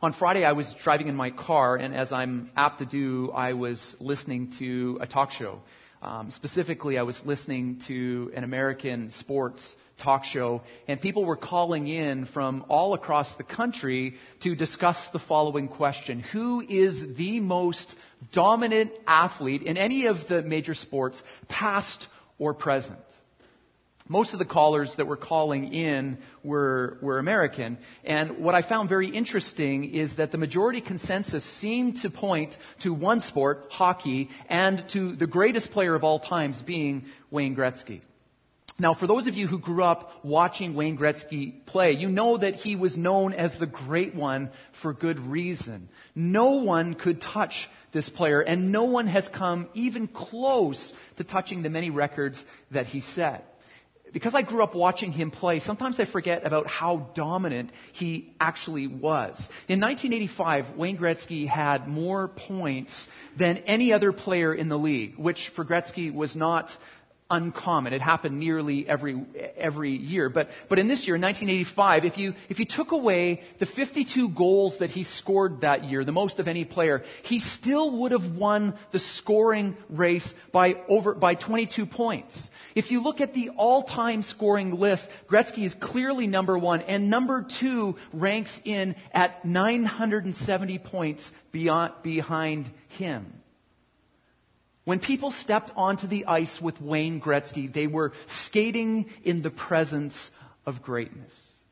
On Friday, I was driving in my car, and as I'm apt to do, I was listening to a talk show. Specifically, I was listening to an American sports talk show, and people were calling in from all across the country to discuss the following question: who is the most dominant athlete in any of the major sports, past or present? Most of the callers that were calling in were American. And what I found very interesting is that the majority consensus seemed to point to one sport, hockey, and to the greatest player of all times being Wayne Gretzky. Now, for those of you who grew up watching Wayne Gretzky play, you know that he was known as the Great One for good reason. No one could touch this player, and no one has come even close to touching the many records that he set. Because I grew up watching him play, sometimes I forget about how dominant he actually was. In 1985, Wayne Gretzky had more points than any other player in the league, which for Gretzky was not uncommon. It happened nearly every year. But in this year, in 1985, if you took away the 52 goals that he scored that year, the most of any player, he still would have won the scoring race by 22 points. If you look at the all-time scoring list, Gretzky is clearly number one, and number two ranks in at 970 points behind him. When people stepped onto the ice with Wayne Gretzky, they were skating in the presence of greatness.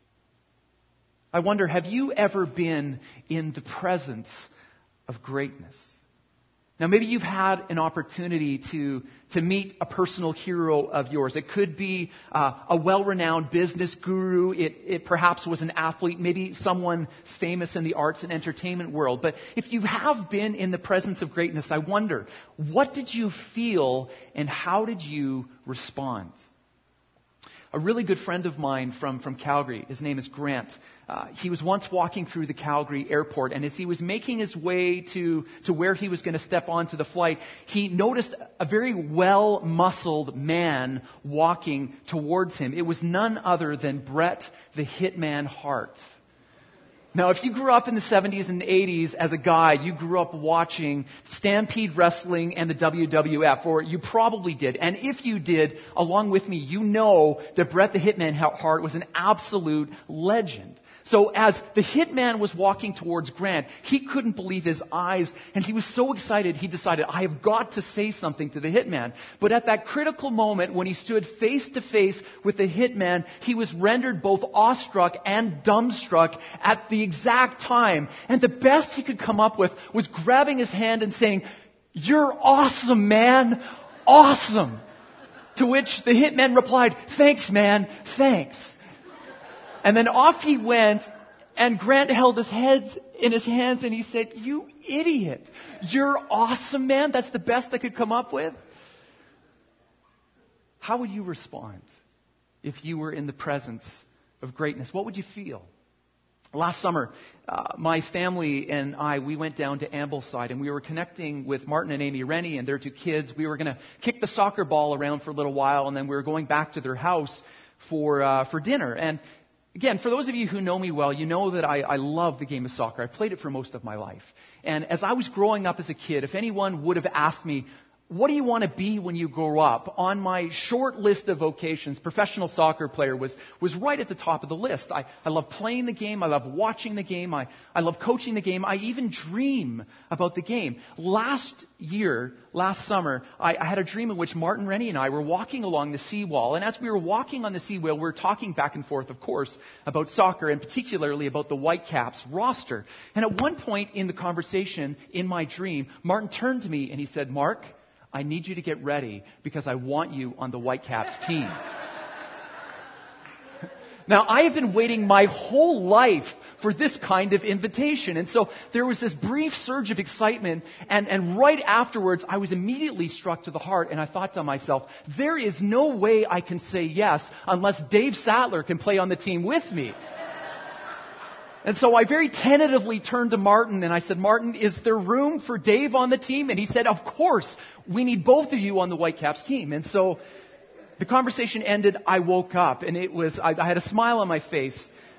I wonder, have you ever been in the presence of greatness? Now, maybe you've had an opportunity to meet a personal hero of yours. It could be a well-renowned business guru. It perhaps was an athlete, maybe someone famous in the arts and entertainment world. But if you have been in the presence of greatness, I wonder, what did you feel and how did you respond? A really good friend of mine from Calgary, his name is Grant. He was once walking through the Calgary airport, and as he was making his way to where he was going to step onto the flight, he noticed a very well-muscled man walking towards him. It was none other than Bret the Hitman Hart. Now, if you grew up in the 70s and 80s as a guy, you grew up watching Stampede Wrestling and the WWF, or you probably did. And if you did, along with me, you know that Bret the Hitman Hart was an absolute legend. So as the Hitman was walking towards Grant, he couldn't believe his eyes, and he was so excited, he decided, I have got to say something to the Hitman. But at that critical moment, when he stood face to face with the Hitman, he was rendered both awestruck and dumbstruck at the exact time. And the best he could come up with was grabbing his hand and saying, "You're awesome, man. Awesome." To which the Hitman replied, "Thanks, man. Thanks." And then off he went, and Grant held his head in his hands and he said, "You idiot. You're awesome, man. That's the best I could come up with." How would you respond if you were in the presence of greatness? What would you feel? Last summer, my family and I, we went down to Ambleside, and we were connecting with Martin and Amy Rennie and their two kids. We were going to kick the soccer ball around for a little while, and then we were going back to their house for dinner. And again, for those of you who know me well, you know that I love the game of soccer. I've played it for most of my life. And as I was growing up as a kid, if anyone would have asked me, what do you want to be when you grow up? On my short list of vocations, professional soccer player was right at the top of the list. I love playing the game. I love watching the game. I love coaching the game. I even dream about the game. Last summer, I had a dream in which Martin Rennie and I were walking along the seawall. And as we were walking on the seawall, we were talking back and forth, of course, about soccer, and particularly about the Whitecaps roster. And at one point in the conversation, in my dream, Martin turned to me and he said, "Mark, I need you to get ready because I want you on the Whitecaps team." Now, I have been waiting my whole life for this kind of invitation. And so there was this brief surge of excitement, and right afterwards, I was immediately struck to the heart, and I thought to myself, there is no way I can say yes unless Dave Sattler can play on the team with me. And so I very tentatively turned to Martin and I said, "Martin, is there room for Dave on the team?" And he said, "Of course, we need both of you on the Whitecaps team." And so the conversation ended. I woke up and I had a smile on my face.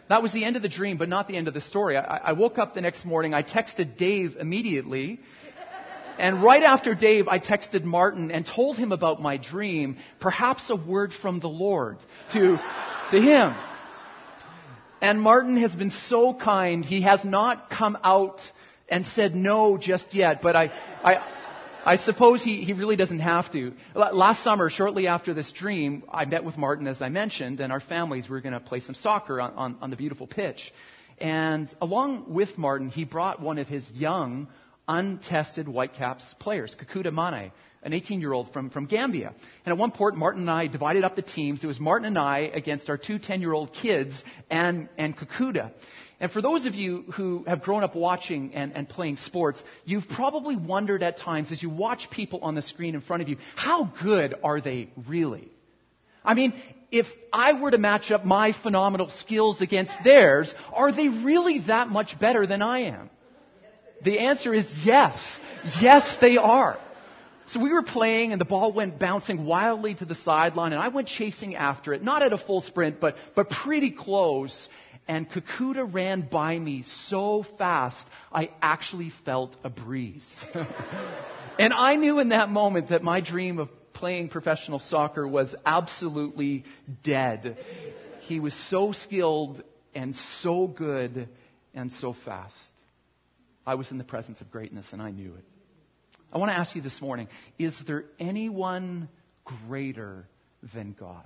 that was the end of the dream, but not the end of the story. I woke up the next morning. I texted Dave immediately. And right after Dave, I texted Martin and told him about my dream, perhaps a word from the Lord to him. And Martin has been so kind. He has not come out and said no just yet, but I suppose he really doesn't have to. Last summer, shortly after this dream, I met with Martin, as I mentioned, and our families were going to play some soccer on the beautiful pitch. And along with Martin, he brought one of his young, untested Whitecaps players, Kakuta Mane, an 18-year-old from Gambia. And at one point, Martin and I divided up the teams. It was Martin and I against our two 10-year-old kids and Kakuta. And for those of you who have grown up watching and playing sports, you've probably wondered at times as you watch people on the screen in front of you, how good are they really? I mean, if I were to match up my phenomenal skills against theirs, are they really that much better than I am? The answer is yes. Yes, they are. So we were playing and the ball went bouncing wildly to the sideline and I went chasing after it, not at a full sprint, but pretty close. And Kakuta ran by me so fast, I actually felt a breeze. And I knew in that moment that my dream of playing professional soccer was absolutely dead. He was so skilled and so good and so fast. I was in the presence of greatness and I knew it. I want to ask you this morning, is there anyone greater than God?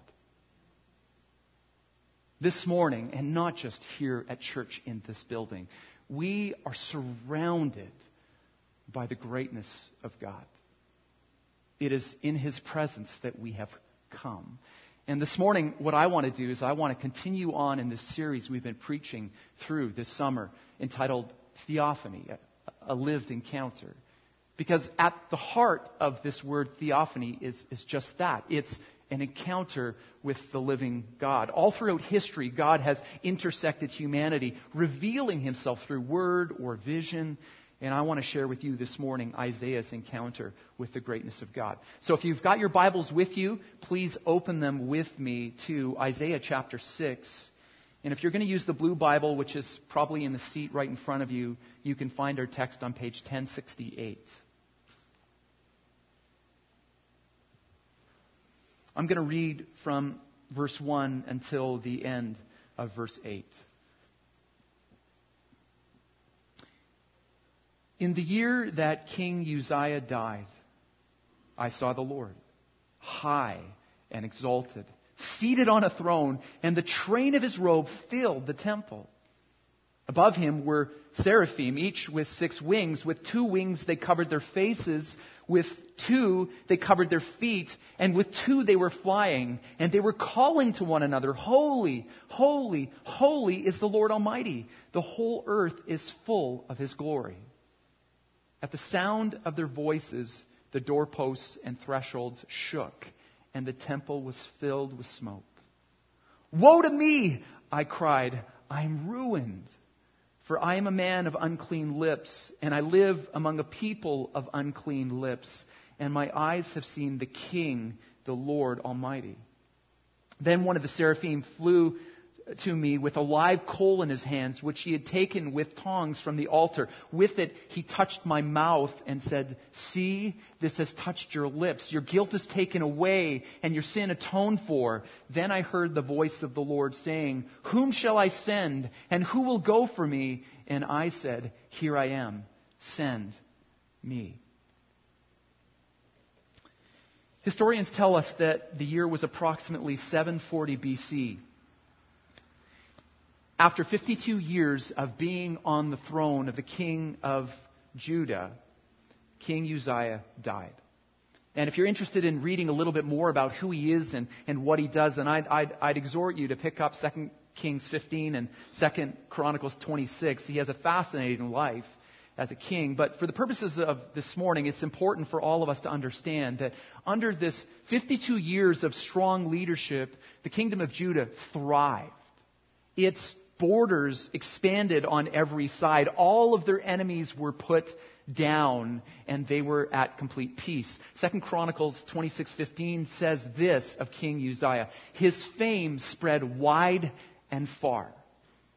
This morning, and not just here at church in this building, we are surrounded by the greatness of God. It is in His presence that we have come. And this morning, what I want to do is I want to continue on in this series we've been preaching through this summer entitled Theophany, a lived encounter. Because at the heart of this word theophany is just that. It's an encounter with the living God. All throughout history, God has intersected humanity, revealing Himself through word or vision. And I want to share with you this morning Isaiah's encounter with the greatness of God. So if you've got your Bibles with you, please open them with me to Isaiah chapter 6. And if you're going to use the blue Bible, which is probably in the seat right in front of you, you can find our text on page 1068. I'm going to read from verse 1 until the end of verse 8. In the year that King Uzziah died, I saw the Lord, high and exalted, seated on a throne, and the train of His robe filled the temple. Above Him were seraphim, each with 6 wings. With 2 wings they covered their faces, with 2 they covered their feet, and with 2 they were flying. And they were calling to one another, Holy, holy, holy is the Lord Almighty. The whole earth is full of His glory. At the sound of their voices, the doorposts and thresholds shook, and the temple was filled with smoke. Woe to me, I cried, I am ruined. For I am a man of unclean lips, and I live among a people of unclean lips, and my eyes have seen the King, the Lord Almighty. Then one of the seraphim flew to me with a live coal in his hands, which he had taken with tongs from the altar. With it he touched my mouth and said, See, this has touched your lips. Your guilt is taken away and your sin atoned for. Then I heard the voice of the Lord saying, Whom shall I send, and who will go for me? And I said, Here I am, send me. Historians tell us that the year was approximately 740 BC. After 52 years of being on the throne of the king of Judah, King Uzziah died. And if you're interested in reading a little bit more about who he is and what he does, then I'd exhort you to pick up 2 Kings 15 and 2 Chronicles 26. He has a fascinating life as a king. But for the purposes of this morning, it's important for all of us to understand that under this 52 years of strong leadership, the kingdom of Judah thrived. Its borders expanded on every side. All of their enemies were put down, and they were at complete peace. 2 Chronicles 26:15 says this of King Uzziah: His fame spread wide and far.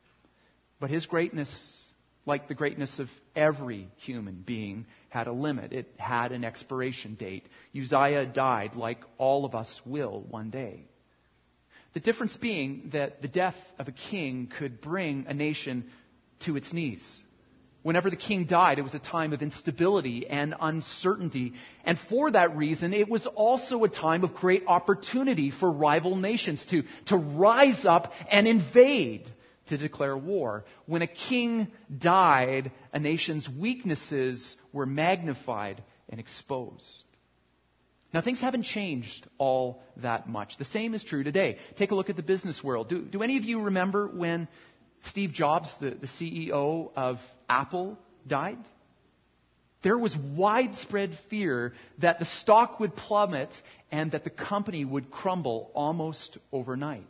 But his greatness, like the greatness of every human being, had a limit. It had an expiration date. Uzziah died like all of us will one day. The difference being that the death of a king could bring a nation to its knees. Whenever the king died, it was a time of instability and uncertainty. And for that reason, it was also a time of great opportunity for rival nations to rise up and invade, to declare war. When a king died, a nation's weaknesses were magnified and exposed. Now, things haven't changed all that much. The same is true today. Take a look at the business world. Do any of you remember when Steve Jobs, the CEO of Apple, died? There was widespread fear that the stock would plummet and that the company would crumble almost overnight.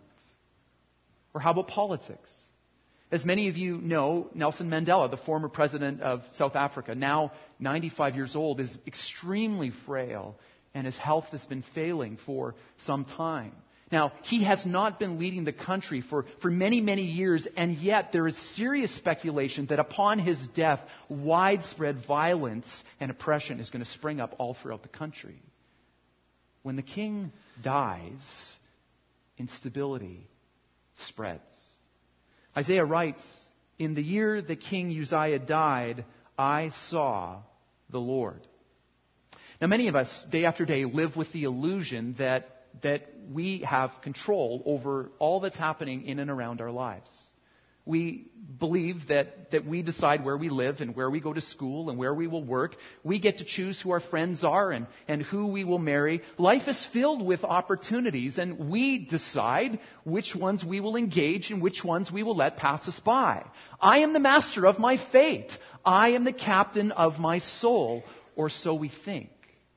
Or how about politics? As many of you know, Nelson Mandela, the former president of South Africa, now 95 years old, is extremely frail, and his health has been failing for some time. Now, he has not been leading the country for many, many years, and yet there is serious speculation that upon his death, widespread violence and oppression is going to spring up all throughout the country. When the king dies, instability spreads. Isaiah writes, "In the year that King Uzziah died, I saw the Lord." Now, many of us, day after day, live with the illusion that we have control over all that's happening in and around our lives. We believe that we decide where we live and where we go to school and where we will work. We get to choose who our friends are and who we will marry. Life is filled with opportunities, and we decide which ones we will engage and which ones we will let pass us by. I am the master of my fate. I am the captain of my soul, or so we think.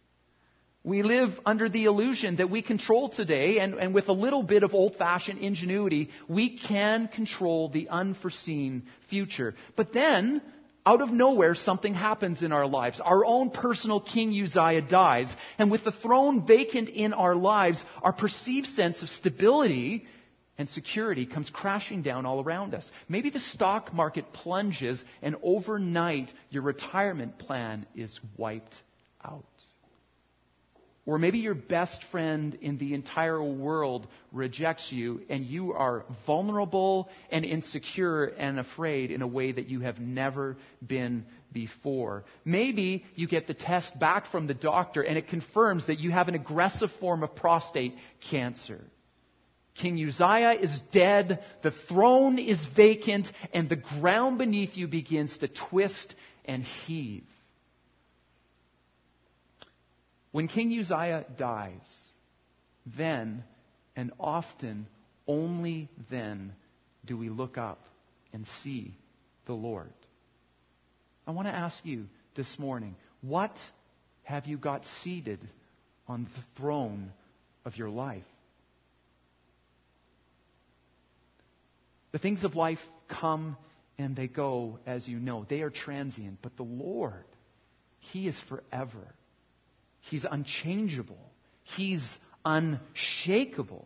We live under the illusion that we control today, and with a little bit of old-fashioned ingenuity, we can control the unforeseen future. But then, out of nowhere, something happens in our lives. Our own personal King Uzziah dies, and with the throne vacant in our lives, our perceived sense of stability and security comes crashing down all around us. Maybe the stock market plunges, and overnight, your retirement plan is wiped out. Or maybe your best friend in the entire world rejects you, and you are vulnerable and insecure and afraid in a way that you have never been before. Maybe you get the test back from the doctor and it confirms that you have an aggressive form of prostate cancer. King Uzziah is dead, the throne is vacant, and the ground beneath you begins to twist and heave. When King Uzziah dies, then, and often only then, do we look up and see the Lord. I want to ask you this morning, what have you got seated on the throne of your life? The things of life come and they go, as you know. They are transient, but the Lord, He is forever. He's unchangeable. He's unshakable.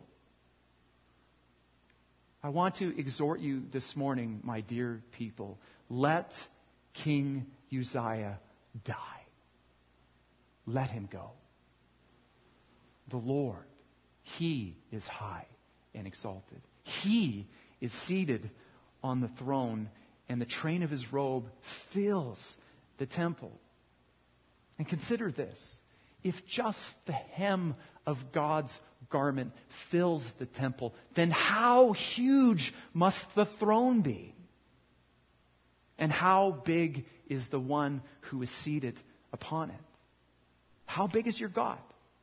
I want to exhort you this morning, my dear people, let King Uzziah die. Let him go. The Lord, He is high and exalted. He is seated on the throne, and the train of His robe fills the temple. And consider this. If just the hem of God's garment fills the temple, then how huge must the throne be? And how big is the one who is seated upon it? How big is your God?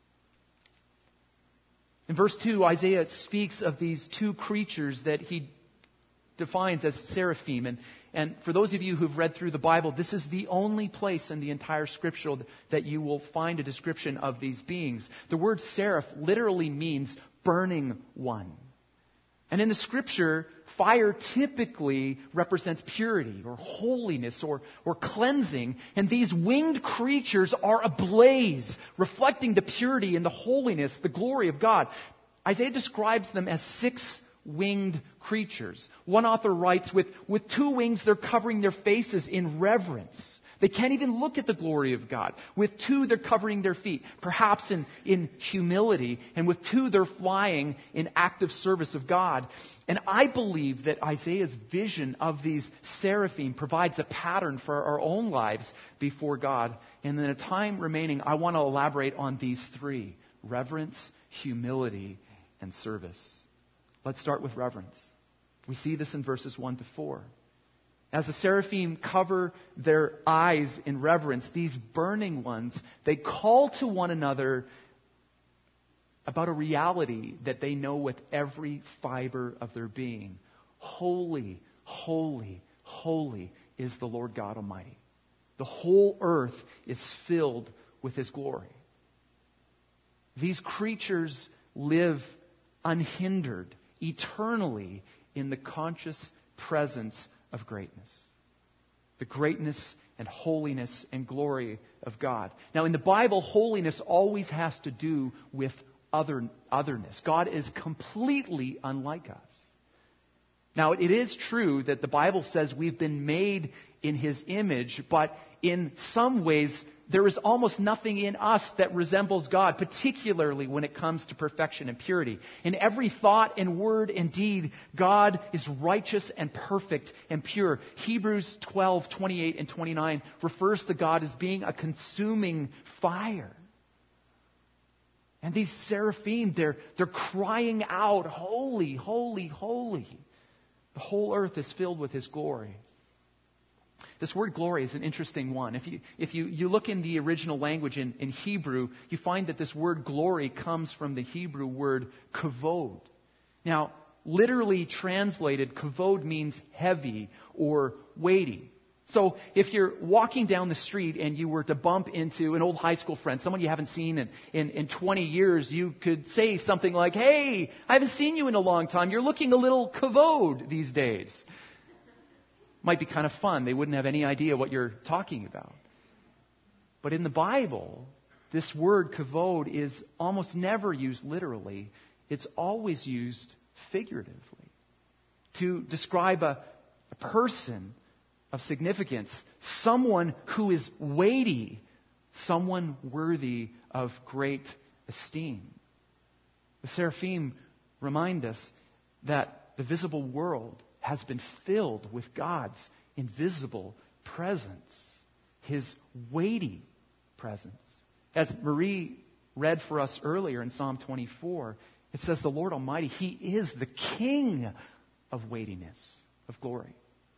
In verse 2, Isaiah speaks of these two creatures that he defines as seraphim. And for those of you who've read through the Bible, this is the only place in the entire Scripture that you will find a description of these beings. The word seraph literally means burning one. And in the Scripture, fire typically represents purity or holiness or cleansing. And these winged creatures are ablaze, reflecting the purity and the holiness, the glory of God. Isaiah describes them as 6 winged creatures. One author writes, with two wings, they're covering their faces in reverence. They can't even look at the glory of God. With two, they're covering their feet, perhaps in humility. And with two, they're flying in active service of God. And I believe that Isaiah's vision of these seraphim provides a pattern for our own lives before God. And in the time remaining, I want to elaborate on these three: reverence, humility, and service. Let's start with reverence. We see this in verses 1 to 4. As the seraphim cover their eyes in reverence, these burning ones, they call to one another about a reality that they know with every fiber of their being. Holy, holy, holy is the Lord God Almighty. The whole earth is filled with His glory. These creatures live unhindered, eternally in the conscious presence of greatness. The greatness and holiness and glory of God. Now, in the Bible, holiness always has to do with otherness. God is completely unlike us. Now, it is true that the Bible says we've been made in His image, but in some ways, there is almost nothing in us that resembles God, particularly when it comes to perfection and purity. In every thought and word and deed, God is righteous and perfect and pure. Hebrews 12:28 and 29 refers to God as being a consuming fire. And these seraphim, they're crying out, holy, holy, holy. The whole earth is filled with His glory. This word glory is an interesting one. If you look in the original language in Hebrew, you find that this word glory comes from the Hebrew word kavod. Now, literally translated, kavod means heavy or weighty. So if you're walking down the street and you were to bump into an old high school friend, someone you haven't seen in 20 years, you could say something like, "Hey, I haven't seen you in a long time. You're looking a little kavod these days." Might be kind of fun. They wouldn't have any idea what you're talking about. But in the Bible, this word kavod is almost never used literally. It's always used figuratively to describe a person of significance, someone who is weighty, someone worthy of great esteem. The seraphim remind us that the visible world has been filled with God's invisible presence, His weighty presence. As Marie read for us earlier in Psalm 24, it says the Lord Almighty, He is the King of weightiness, of glory.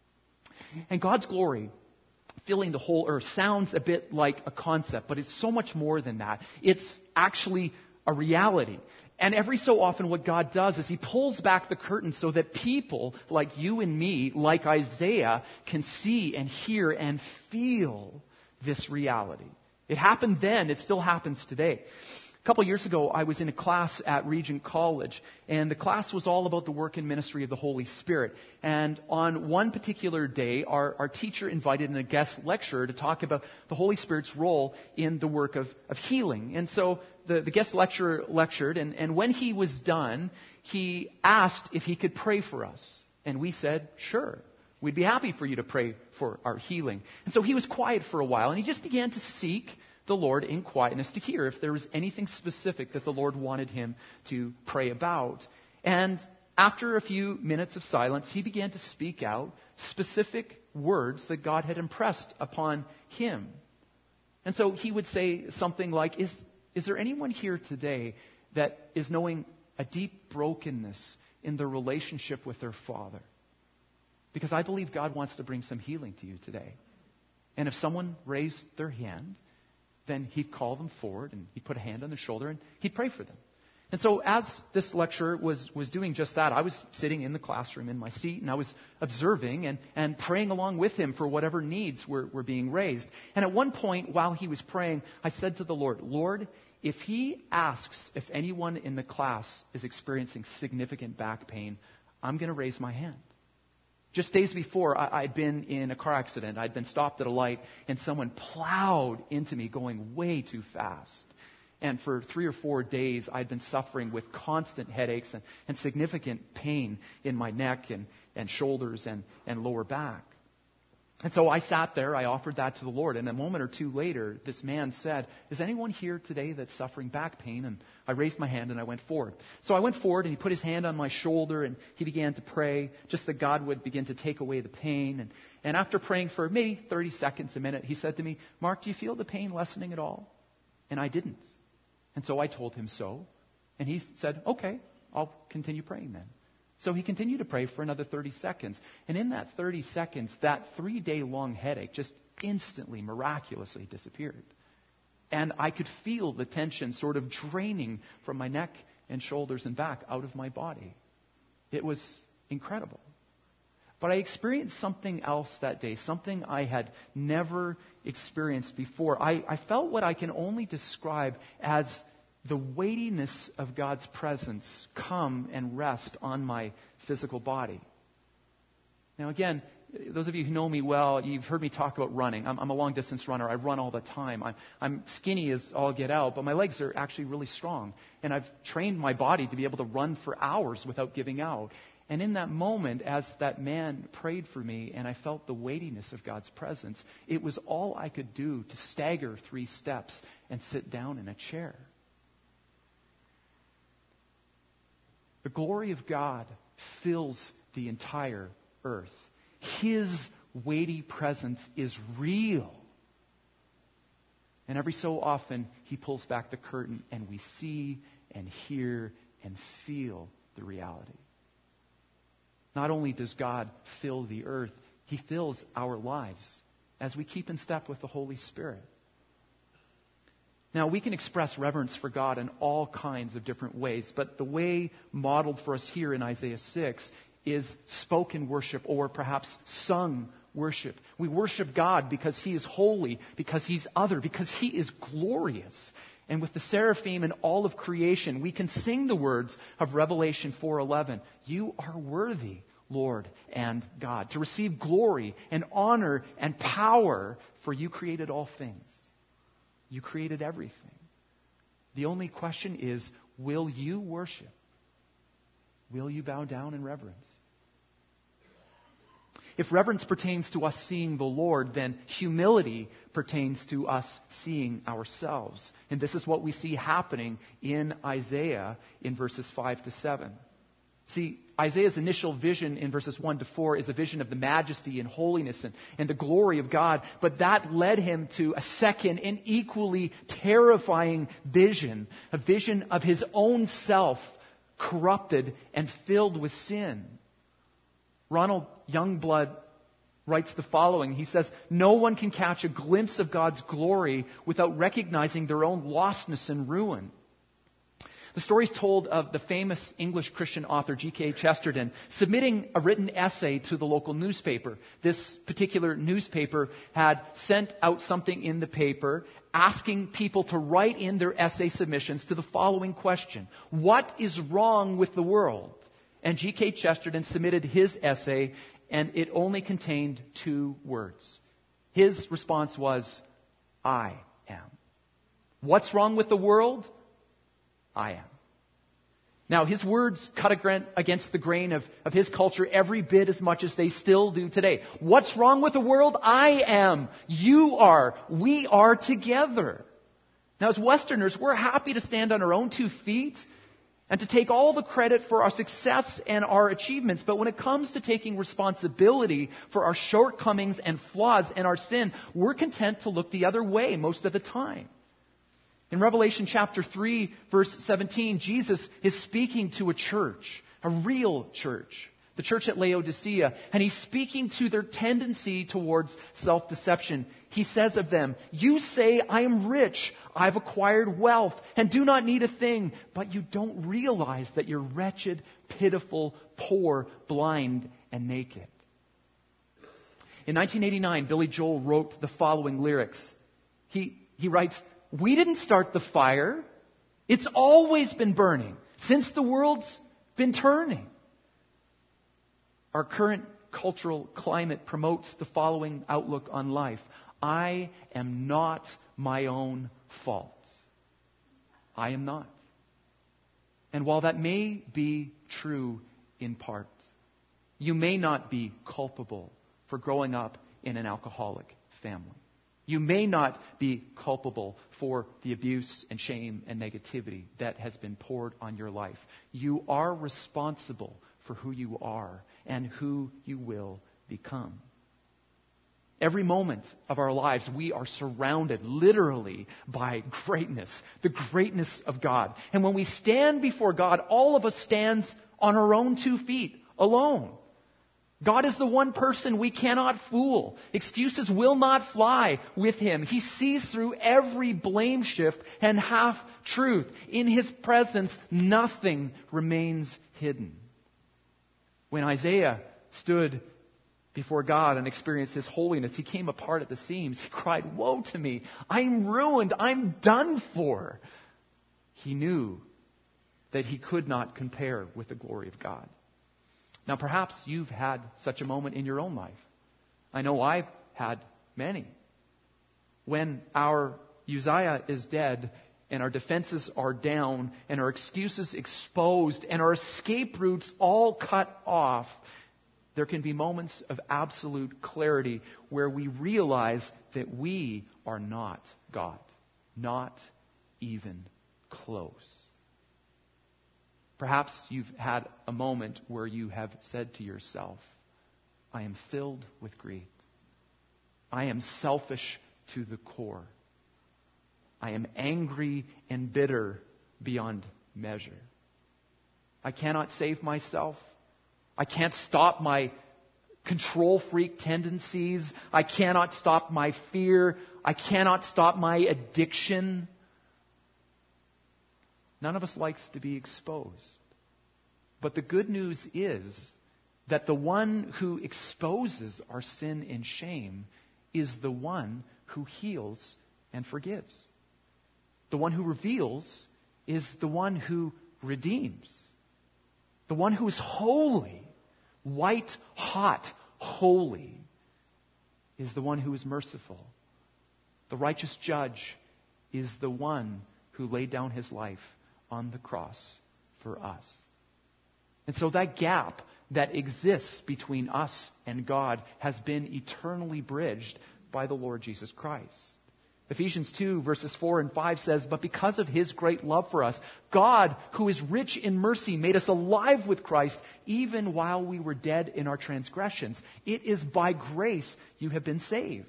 And God's glory filling the whole earth sounds a bit like a concept, but it's so much more than that. It's actually a reality. And every so often what God does is He pulls back the curtain so that people like you and me, like Isaiah, can see and hear and feel this reality. It happened then. It still happens today. A couple years ago, I was in a class at Regent College, and the class was all about the work and ministry of the Holy Spirit. And on one particular day, our teacher invited in a guest lecturer to talk about the Holy Spirit's role in the work of healing. And so the guest lecturer lectured, and when he was done, he asked if he could pray for us. And we said, sure. We'd be happy for you to pray for our healing. And so he was quiet for a while, and he just began to seek the Lord in quietness to hear if there was anything specific that the Lord wanted him to pray about. And after a few minutes of silence, he began to speak out specific words that God had impressed upon him. And so he would say something like, is there anyone here today that is knowing a deep brokenness in their relationship with their Father? Because I believe God wants to bring some healing to you today. And if someone raised their hand, then he'd call them forward and he'd put a hand on their shoulder and he'd pray for them. And so as this lecturer was doing just that, I was sitting in the classroom in my seat and I was observing and praying along with him for whatever needs were being raised. And at one point while he was praying, I said to the Lord, Lord, if he asks if anyone in the class is experiencing significant back pain, I'm going to raise my hand. Just days before, I'd been in a car accident. I'd been stopped at a light, and someone plowed into me going way too fast. And for 3 or 4 days, I'd been suffering with constant headaches and significant pain in my neck and shoulders and lower back. And so I sat there, I offered that to the Lord, and a moment or two later, this man said, "Is anyone here today that's suffering back pain?" And I raised my hand and I went forward. So I went forward and he put his hand on my shoulder and he began to pray, just that God would begin to take away the pain. And after praying for maybe 30 seconds, a minute, he said to me, "Mark, do you feel the pain lessening at all?" And I didn't. And so I told him so. And he said, "Okay, I'll continue praying then." So he continued to pray for another 30 seconds. And in that 30 seconds, that 3-day-long headache just instantly, miraculously disappeared. And I could feel the tension sort of draining from my neck and shoulders and back out of my body. It was incredible. But I experienced something else that day, something I had never experienced before. I felt what I can only describe as the weightiness of God's presence come and rest on my physical body. Now again, those of you who know me well, you've heard me talk about running. I'm a long-distance runner. I run all the time. I'm skinny as all get out, but my legs are actually really strong. And I've trained my body to be able to run for hours without giving out. And in that moment, as that man prayed for me and I felt the weightiness of God's presence, it was all I could do to stagger 3 steps and sit down in a chair. The glory of God fills the entire earth. His weighty presence is real. And every so often, He pulls back the curtain and we see and hear and feel the reality. Not only does God fill the earth, He fills our lives as we keep in step with the Holy Spirit. Now, we can express reverence for God in all kinds of different ways, but the way modeled for us here in Isaiah 6 is spoken worship, or perhaps sung worship. We worship God because He is holy, because He's other, because He is glorious. And with the seraphim and all of creation, we can sing the words of Revelation 4:11. "You are worthy, Lord and God, to receive glory and honor and power, for you created all things." You created everything. The only question is, will you worship? Will you bow down in reverence? If reverence pertains to us seeing the Lord, then humility pertains to us seeing ourselves. And this is what we see happening in Isaiah in verses 5 to 7. See, Isaiah's initial vision in verses 1 to 4 is a vision of the majesty and holiness and the glory of God. But that led him to a second and equally terrifying vision, a vision of his own self corrupted and filled with sin. Ronald Youngblood writes the following. He says, "No one can catch a glimpse of God's glory without recognizing their own lostness and ruin." The story is told of the famous English Christian author G.K. Chesterton submitting a written essay to the local newspaper. This particular newspaper had sent out something in the paper asking people to write in their essay submissions to the following question: "What is wrong with the world?" And G.K. Chesterton submitted his essay, and it only contained 2 words. His response was, "I am." What's wrong with the world? I am. Now, his words cut against the grain of his culture every bit as much as they still do today. What's wrong with the world? I am. You are. We are together. Now, as Westerners, we're happy to stand on our own 2 feet and to take all the credit for our success and our achievements. But when it comes to taking responsibility for our shortcomings and flaws and our sin, we're content to look the other way most of the time. In Revelation chapter 3, verse 17, Jesus is speaking to a church, a real church, the church at Laodicea, and He's speaking to their tendency towards self-deception. He says of them, "You say, 'I am rich, I've acquired wealth, and do not need a thing,' but you don't realize that you're wretched, pitiful, poor, blind, and naked." In 1989, Billy Joel wrote the following lyrics. He writes, "We didn't start the fire. It's always been burning since the world's been turning." Our current cultural climate promotes the following outlook on life: I am not my own fault. I am not. And while that may be true in part, you may not be culpable for growing up in an alcoholic family. You may not be culpable for the abuse and shame and negativity that has been poured on your life. You are responsible for who you are and who you will become. Every moment of our lives, we are surrounded literally by greatness, the greatness of God. And when we stand before God, all of us stands on our own 2 feet, alone. God is the one person we cannot fool. Excuses will not fly with Him. He sees through every blame shift and half-truth. In His presence, nothing remains hidden. When Isaiah stood before God and experienced His holiness, he came apart at the seams. He cried, "Woe to me! I'm ruined! I'm done for!" He knew that he could not compare with the glory of God. Now, perhaps you've had such a moment in your own life. I know I've had many. When our Uzziah is dead and our defenses are down and our excuses exposed and our escape routes all cut off, there can be moments of absolute clarity where we realize that we are not God, not even close. Perhaps you've had a moment where you have said to yourself, "I am filled with greed. I am selfish to the core. I am angry and bitter beyond measure. I cannot save myself. I can't stop my control freak tendencies. I cannot stop my fear. I cannot stop my addiction." None of us likes to be exposed. But the good news is that the one who exposes our sin and shame is the one who heals and forgives. The one who reveals is the one who redeems. The one who is holy, white hot holy, is the one who is merciful. The righteous judge is the one who laid down His life on the cross for us. And so that gap that exists between us and God has been eternally bridged by the Lord Jesus Christ. Ephesians 2 verses 4 and 5 says, "But because of His great love for us, God, who is rich in mercy, made us alive with Christ even while we were dead in our transgressions. It is by grace you have been saved."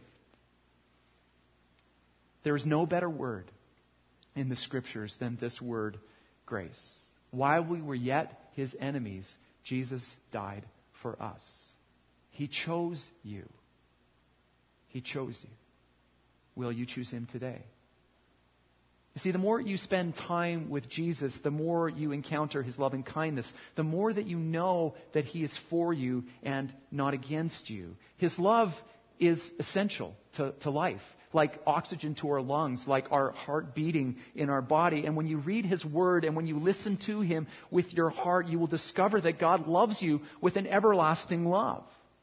There is no better word in the Scriptures than this word, grace. While we were yet His enemies, Jesus died for us. He chose you. He chose you. Will you choose Him today? You see, the more you spend time with Jesus, the more you encounter His loving kindness, the more that you know that He is for you and not against you. His love is essential to life, like oxygen to our lungs, like our heart beating in our body. And when you read His Word and when you listen to Him with your heart, you will discover that God loves you with an everlasting love.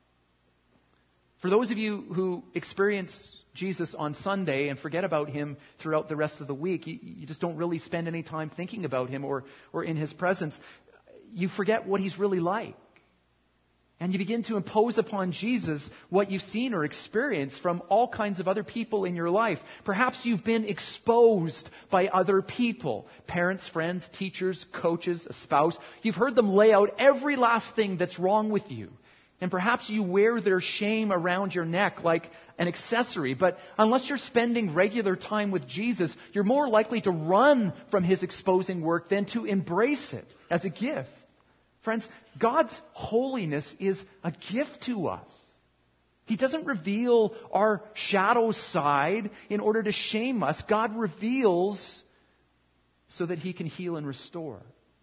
For those of you who experience Jesus on Sunday and forget about Him throughout the rest of the week, you just don't really spend any time thinking about Him or in His presence, you forget what He's really like. And you begin to impose upon Jesus what you've seen or experienced from all kinds of other people in your life. Perhaps you've been exposed by other people, parents, friends, teachers, coaches, a spouse. You've heard them lay out every last thing that's wrong with you. And perhaps you wear their shame around your neck like an accessory. But unless you're spending regular time with Jesus, you're more likely to run from His exposing work than to embrace it as a gift. Friends, God's holiness is a gift to us. He doesn't reveal our shadow side in order to shame us. God reveals so that He can heal and restore.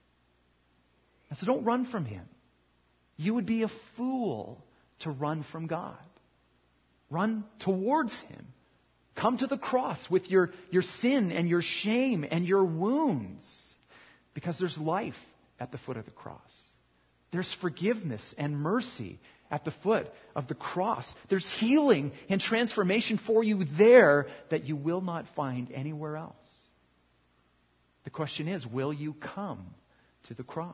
And so don't run from Him. You would be a fool to run from God. Run towards Him. Come to the cross with your sin and your shame and your wounds. Because there's life at the foot of the cross. There's forgiveness and mercy at the foot of the cross. There's healing and transformation for you there that you will not find anywhere else. The question is, will you come to the cross?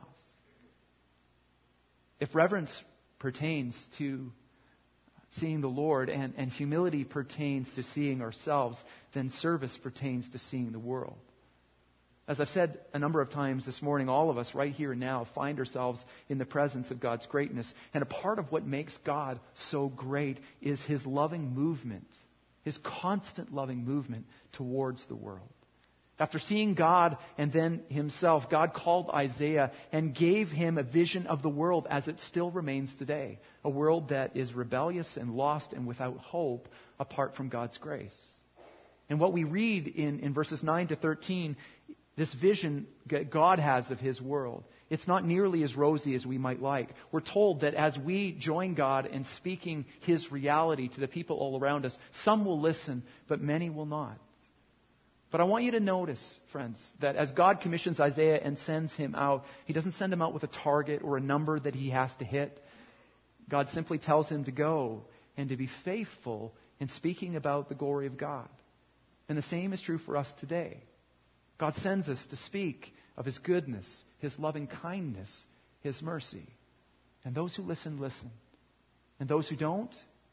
If reverence pertains to seeing the Lord and humility pertains to seeing ourselves, then service pertains to seeing the world. As I've said a number of times this morning, all of us right here and now find ourselves in the presence of God's greatness. And a part of what makes God so great is His loving movement, His constant loving movement towards the world. After seeing God and then Himself, God called Isaiah and gave him a vision of the world as it still remains today. A world that is rebellious and lost and without hope apart from God's grace. And what we read in verses 9 to 13, this vision God has of His world, it's not nearly as rosy as we might like. We're told that as we join God in speaking His reality to the people all around us, some will listen, but many will not. But I want you to notice, friends, that as God commissions Isaiah and sends him out, He doesn't send him out with a target or a number that he has to hit. God simply tells him to go and to be faithful in speaking about the glory of God. And the same is true for us today. God sends us to speak of His goodness, His loving kindness, His mercy. And those who listen, listen. And those who don't,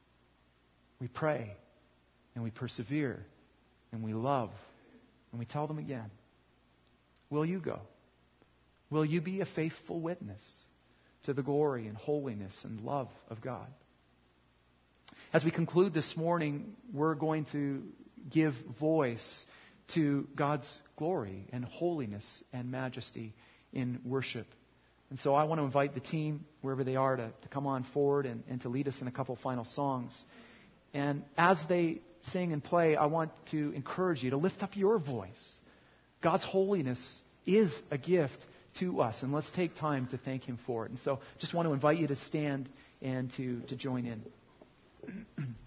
we pray and we persevere and we love. And we tell them again, will you go? Will you be a faithful witness to the glory and holiness and love of God? As we conclude this morning, we're going to give voice to God's glory and holiness and majesty in worship. And so I want to invite the team, wherever they are, to come on forward and to lead us in a couple final songs. And as they sing and play, I want to encourage you to lift up your voice. God's holiness is a gift to us, and let's take time to thank Him for it. And so just want to invite you to stand and to join in.